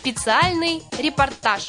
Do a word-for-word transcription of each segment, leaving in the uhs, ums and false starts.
Специальный репортаж.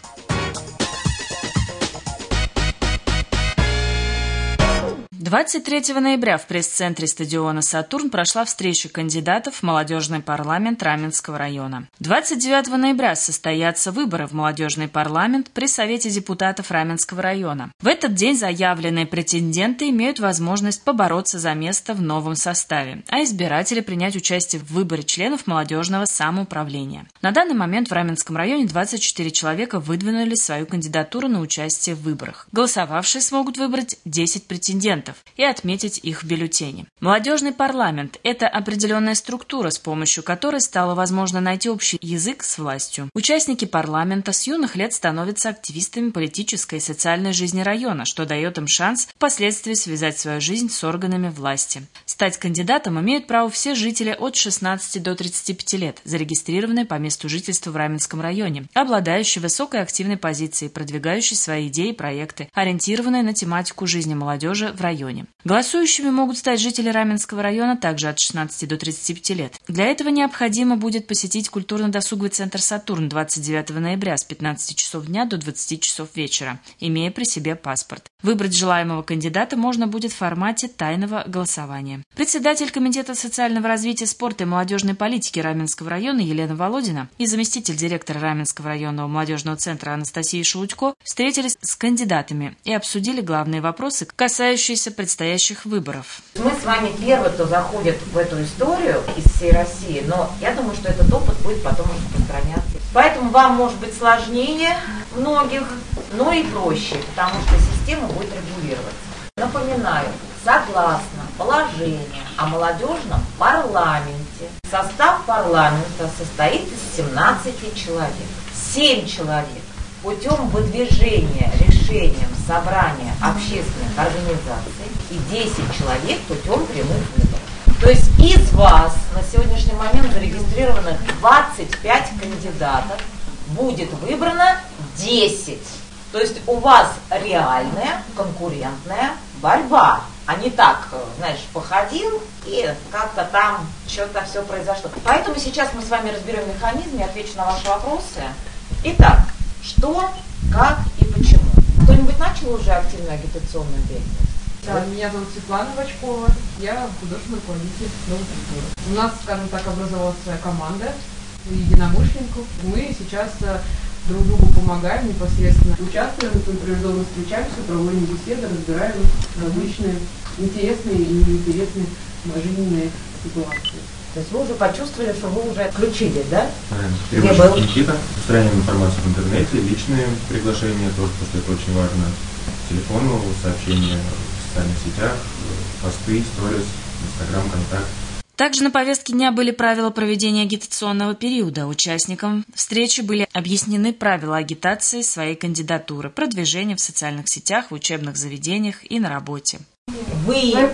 двадцать третьего ноября в пресс-центре стадиона «Сатурн» прошла встреча кандидатов в молодежный парламент Раменского района. двадцать девятого ноября состоятся выборы в молодежный парламент при Совете депутатов Раменского района. В этот день заявленные претенденты имеют возможность побороться за место в новом составе, а избиратели принять участие в выборе членов молодежного самоуправления. На данный момент в Раменском районе двадцать четыре человека выдвинули свою кандидатуру на участие в выборах. Голосовавшие смогут выбрать десять претендентов и отметить их в бюллетене. Молодежный парламент – это определенная структура, с помощью которой стало возможно найти общий язык с властью. Участники парламента с юных лет становятся активистами политической и социальной жизни района, что дает им шанс впоследствии связать свою жизнь с органами власти. Стать кандидатом имеют право все жители от шестнадцати до тридцати пяти лет, зарегистрированные по месту жительства в Раменском районе, обладающие высокой активной позицией, продвигающие свои идеи и проекты, ориентированные на тематику жизни молодежи в районе. Голосующими могут стать жители Раменского района также от шестнадцати до тридцати пяти лет. Для этого необходимо будет посетить культурно-досуговый центр «Сатурн» двадцать девятого ноября с пятнадцати часов дня до двадцати часов вечера, имея при себе паспорт. Выбрать желаемого кандидата можно будет в формате тайного голосования. Председатель Комитета социального развития, спорта и молодежной политики Раменского района Елена Володина и заместитель директора Раменского районного молодежного центра Анастасия Шелудько встретились с кандидатами и обсудили главные вопросы, касающиеся предстоящих выборов. Мы с вами первые, кто заходит в эту историю из всей России, но я думаю, что этот опыт будет потом распространяться. Поэтому вам может быть сложнее многих, но и проще, потому что система будет регулироваться. Напоминаю, согласно положению о молодежном парламенте, состав парламента состоит из семнадцати человек. семь человек путем выдвижения решением собрания общественных организаций и десять человек путем прямых выборов. То есть из вас на сегодняшний момент зарегистрированных двадцать пять кандидатов будет выбрано десять. То есть у вас реальная конкурентная борьба, а не так, знаешь, походил и как-то там что-то все произошло. Поэтому сейчас мы с вами разберем механизм и отвечу на ваши вопросы. Итак, что, как и почему? Кто-нибудь начал уже активную агитационную деятельность? Да, меня зовут Светлана Бочкова, я художественный руководитель Новой культуры. У нас, скажем так, образовалась своя команда единомышленников. Мы сейчас друг другу помогаем непосредственно. Участвуем в импровизованных встречаемся, проводим беседы, разбираем различные интересные и неинтересные жизненные ситуации. То есть вы уже почувствовали, что вы уже включились, да? Переводчик Никита, устраняем информацию в интернете, личные приглашения тоже, потому что это очень важно. Телефон, сообщения в социальных сетях, посты, сторис, Инстаграм, Контакт. Также на повестке дня были правила проведения агитационного периода. Участникам встречи были объяснены правила агитации своей кандидатуры, продвижения в социальных сетях, в учебных заведениях и на работе. Вы,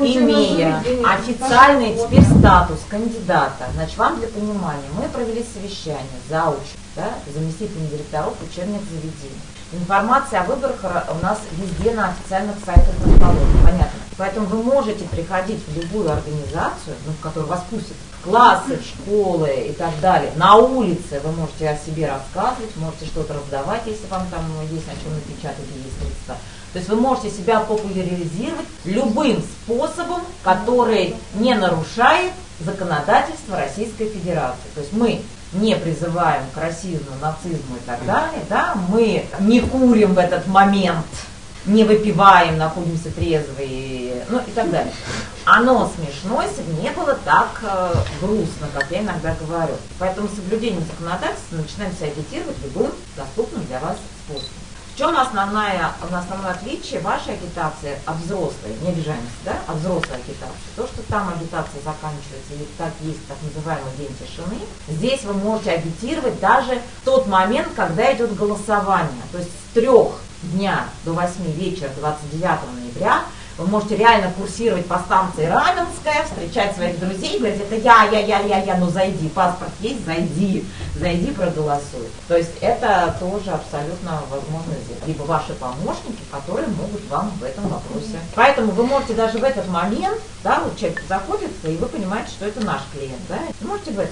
имея официальный теперь статус кандидата, значит, вам для понимания, мы провели совещание заочно, да, заместителями директоров учебных заведений. Информация о выборах у нас везде на официальных сайтах расположена, понятно. Поэтому вы можете приходить в любую организацию, ну, в которой вас пустят, в классы, в школы и так далее. На улице вы можете о себе рассказывать, можете что-то раздавать, если вам там есть на чем напечатать и есть средства. То есть вы можете себя популяризировать любым способом, который не нарушает законодательство Российской Федерации. То есть мы не призываем к расизму, нацизму и так далее, да? Мы не курим в этот момент, не выпиваем, находимся трезвые, ну и так далее. Оно смешно, если бы не было так э, грустно, как я иногда говорю. Поэтому соблюдение законодательства начинаем себя агитировать любым доступным для вас способом. В чем основное, основное отличие вашей агитации от взрослой, не обижаемся, да, от взрослой агитации? То, что там агитация заканчивается, или так есть так называемый день тишины, здесь вы можете агитировать даже в тот момент, когда идет голосование. То есть с трех дня до восьми вечера двадцать девятого ноября вы можете реально курсировать по станции Раменская, встречать своих друзей, говорить, это я, я, я, я, я, ну зайди, паспорт есть, зайди, зайди, проголосуй. То есть это тоже абсолютно возможно сделать. Либо ваши помощники, которые могут вам в этом вопросе. Поэтому вы можете даже в этот момент, да, вот человек заходит, и вы понимаете, что это наш клиент, да, вы можете в этот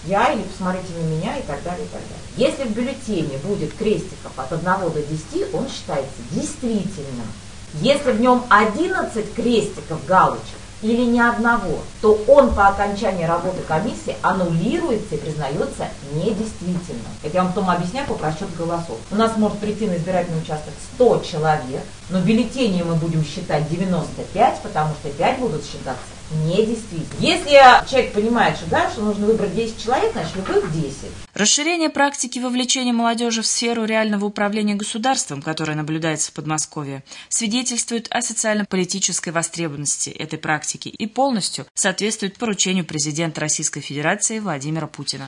я или посмотрите на меня и так далее, и так далее. Если в бюллетене будет крестиков от одного до десяти, он считается действительным. Если в нем одиннадцать крестиков, галочек, или ни одного, то он по окончании работы комиссии аннулируется и признается недействительным. Это я вам потом объясняю по просчету голосов. У нас может прийти на избирательный участок сто человек, но бюллетеней мы будем считать девяносто пять, потому что пять будут считаться недействительными. Если человек понимает, что дальше нужно выбрать десять человек, значит любых десять. Расширение практики вовлечения молодежи в сферу реального управления государством, которое наблюдается в Подмосковье, свидетельствует о социально-политической востребованности этой практики и полностью соответствует поручению президента Российской Федерации Владимира Путина.